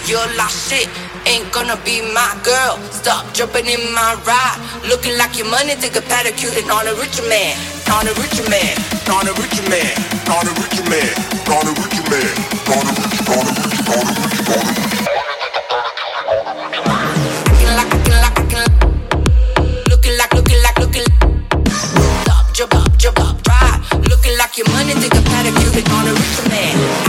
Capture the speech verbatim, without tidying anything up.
you're lost shit. Ain't gonna be my girl. Stop jumping in my ride. Looking like your money, take a pedicure and on a richer man. On a richer man. On a richer man. On a richer man. On a richer man. On a richer, on a richer, on a richer, on a richer. Looking like, looking like, looking like, looking like, looking like, looking like. Stop, jump up, jump up, ride. Looking like your money, take a pedicure and on a richer man.